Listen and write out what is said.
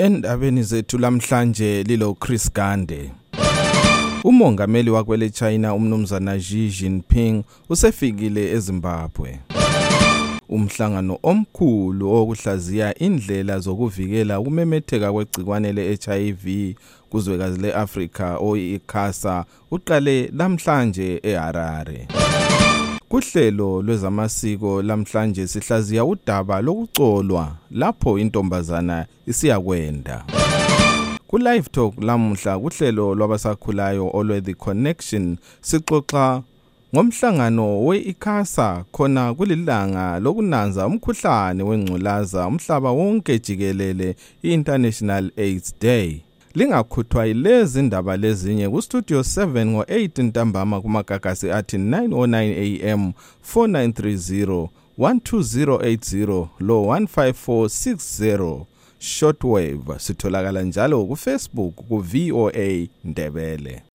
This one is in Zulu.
Endabeni zethu lamhlanje lilo Chris Gande. Umongameli wakwele China umnumzana Xi Jinping usefikile eZimbabwe. Umhlangano omkhulu okuhlaziya indlela zokuvikela ukumemetheka kwegcikwane leHIV kuzwekazi leAfrika oyikhasa uqale lamhlanje eHarare. Kuhlelo lwezamasiko lamhlanje sihlaziya udaba lokucolwa lapho intombazana isiyakwenda. Ku live talk lamuhla kuhlelo lwabasakhulayo olwe The Connection sixoxa ngomhlangano weICASA khona kulilanga lokunanza umkhuhlane wengculaza umhlaba wonke jikelele iInternational AIDS Day. Lingakhuthwa yilezi ndaba lezinye ku Studio 7 ngo-8 ntambama kumagagasi athi 9:09 am 4930 12080 lo 15460 shortwave. Sitholakala njalo ku Facebook ku VOA Ndebele.